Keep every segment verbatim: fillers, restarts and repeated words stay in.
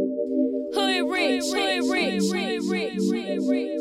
Hood rich, hood rich, hood rich, hood rich.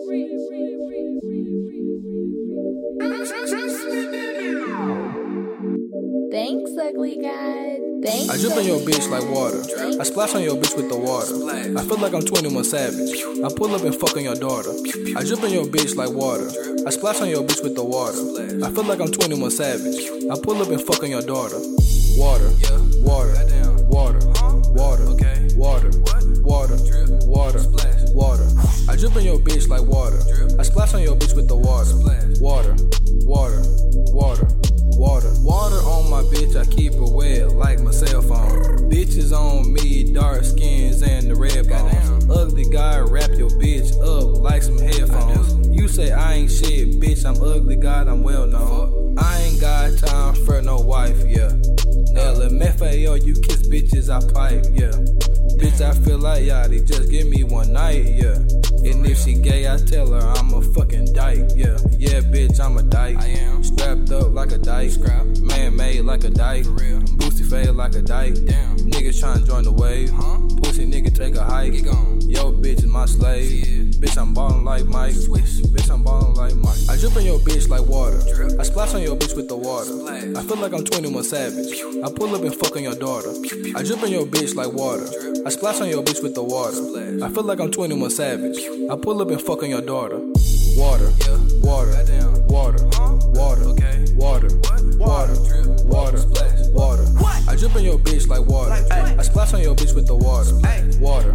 Thanks, ugly guy. Thanks. I drip on your bitch like water. I splash on your bitch with the water. I feel like I'm twenty-one Savage. I pull up and fuck on your daughter. I drip on your bitch like water. I splash on your bitch with the water. I feel like I'm twenty-one Savage. I pull up and fuck on your daughter. Water, water, water, water, water, water, water, water. I drip on your bitch like water. I splash on your bitch with the water. Water, water, water. Water, water on my bitch, I keep it wet like my cell phone. Bitches on me, dark skins and the red bones. Ugly guy, wrap your bitch up like some headphones. You say I ain't shit, bitch, I'm ugly, God, I'm well known. I ain't got time for no wife, yeah. L M F A O, you kiss bitches, I pipe, yeah. Bitch, I feel like Yachty, just give me one night, yeah. And if she gay, I tell her I'm a fucking dyke, yeah. Yeah, bitch, I'm a dyke. I am strapped up like a dyke. Scrap. Man made like a dyke. Real. Boosty fade like a dyke. Damn. Niggas tryna join the wave. Huh? Pussy nigga take a hike. Get gone. Yo, bitch is my slave. Yeah. Bitch, I'm ballin' like Mike. Swish. Bitch, I'm ballin' like Mike. I drip on your bitch like water. Drip. I splash on your bitch with the water. Splash. I feel like I'm twenty-one Savage. I pull up and fuck on your daughter. I drip on your bitch like water. Drip. I splash on your bitch with the water. Splash. I feel like I'm twenty-one Savage. I pull up and fuck on your daughter. Water, yeah. Water, water, huh? Water, okay. Water, what? Water, water, water, splash. Water. What? I drip on your bitch like water. Like, I splash on your bitch with the water. Ay. Water,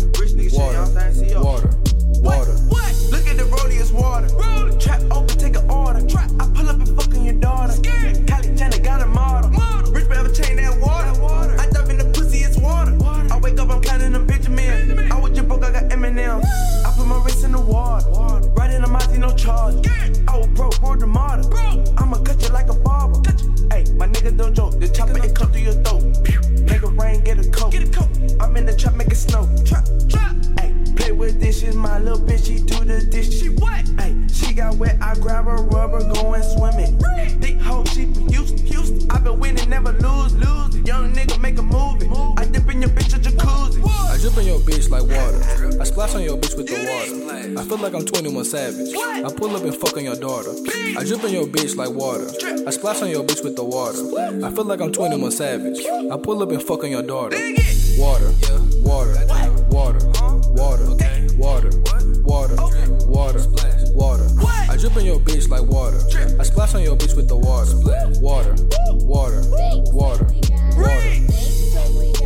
water, water, water. What? Look at the rollie, it's water. Roll. Trap open, take an order. Trap. I pull up and fuck on your daughter. Scared. Kylie Jenner got a model. model. Rich forever chain that water. That water. I dump in the pussy, it's water. water. I wake up, I'm counting them Benjamin. Benjamin. I was just broke, I got M and M's. I put my wrist in the water. water. Right in the Mozzie, no charge. Scared. I was broke, born the martyr. I'ma cut you like a barber. Hey, my nigga don't joke. The chopper, it come through your throat. Make a rain, get a coat. Get a coat. I'm in the trap, make it snow. Trap, trap. Hey, play with dishes, my little bitch, she do the dish. She what? Hey, she got wet, I grab her rubber, going swimming. Thick hoe, she from Houston, Houston. I been winning, never lose, lose. Young nigga make a movie. I dip in your bitch a jacuzzi. I drip on your bitch like water. I splash on your bitch with the water. I feel like I'm twenty-one Savage. I pull up and fuck on your daughter. I drip on your bitch like water. I splash on your bitch with the water. I feel like I'm twenty-one Savage. I pull up and fuck on your daughter. Water, water, water, water, water, water, water, water. I drip on your bitch like water. I splash on your bitch with the water. Water, water, water, water.